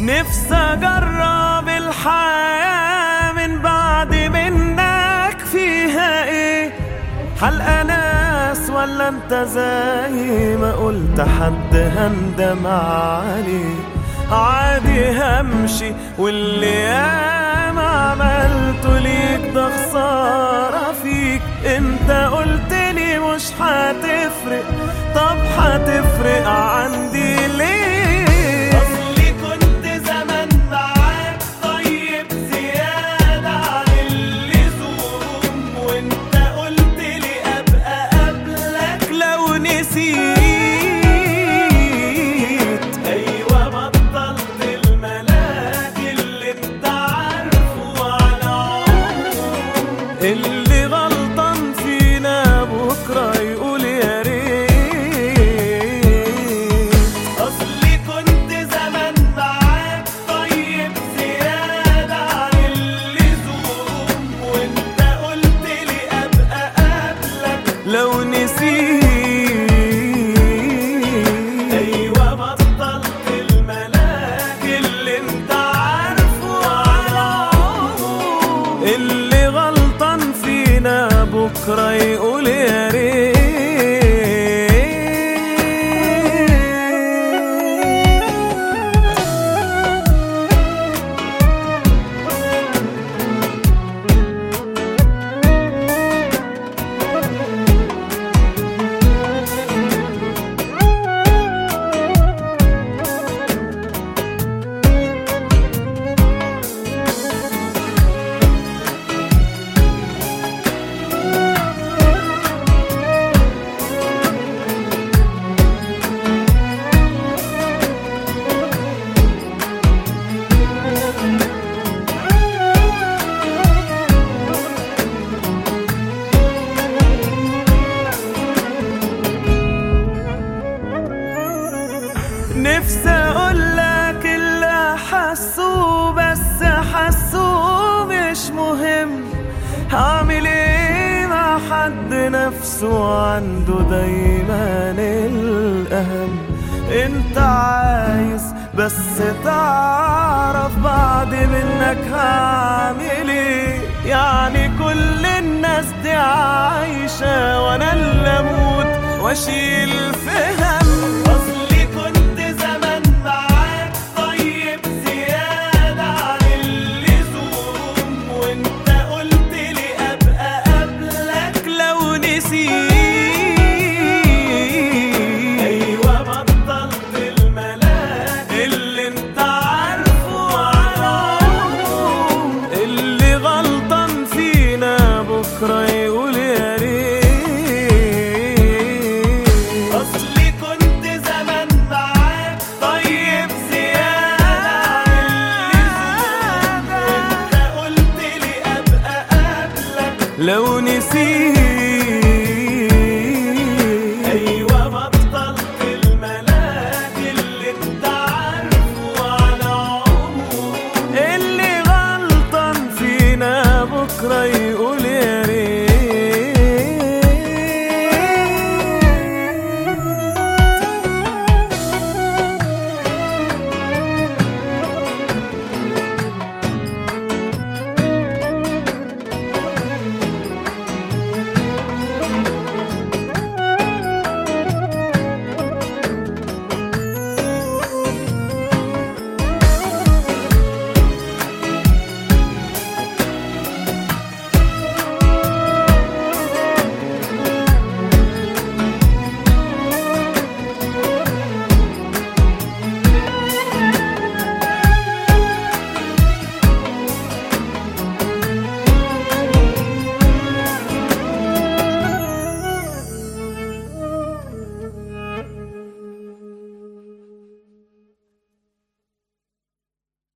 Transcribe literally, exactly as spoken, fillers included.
نفسي اجرب الحياة من بعد منك، فيها ايه؟ حلقة ناس ولا انت زي ما قلت حد هندم عليه؟ عادي همشي واللي ياما عملته ليك ده خسارة فيك. انت قلتلي مش هتفرق، طب هتفرق عندي ليه؟ اصلي كنت زمان معاك طيب زيادة عن اللزوم، وانت قلتلي ابقى قبلك لو نسيت. ايوه بطلت الملاك اللي انت عارفه على عمره. اللي غلطان فينا بكرة يقول يا ريت. اصلي كنت زمان معاك طيب زيادة عن اللزوم، وانت قلتلي ابقى قبلك لو نسيت. ايوه بطلت الملاك اللي انت عارفه على عمره. اللي غلطان فينا بكرة يقول يا ريت. نفسي اقولك اللي حسه، بس حسه مش مهم. هعمل ايه مع حد نفسه عنده دايما الاهم؟ انت عايز بس تعرف بعد منك هعمل ايه؟ يعني كل الناس دي عايشة وانا اللي اموت واشيل في هم.